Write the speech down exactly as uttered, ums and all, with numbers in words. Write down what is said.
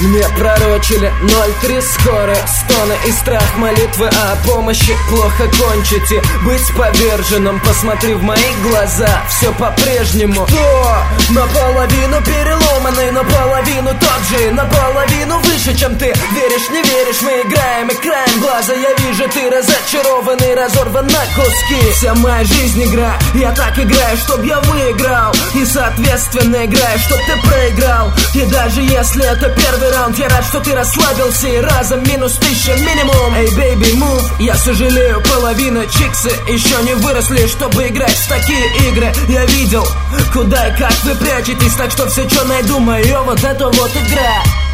Мне пророчили ноль три скоро. Стоны и страх, молитвы о помощи. Плохо кончите, быть поверженным. Посмотри в мои глаза, все по-прежнему. Кто наполовину переломанный, наполовину тот же, наполовину выше, чем ты. Веришь, не веришь, мы играем, и краем глаза я вижу, ты разочарованный, разорван на куски. Вся моя жизнь игра, я так играю, чтоб я выиграл. И соответственно играю, чтоб ты проиграл. И даже если это первый раунд, я рад, что ты расслабился и разом минус тысяча минимум. Эй, бейби, мув, я сожалею, половина чиксы еще не выросли, чтобы играть в такие игры. Я видел, куда и как вы прячетесь, так что все, что найду, мое вот это вот игра.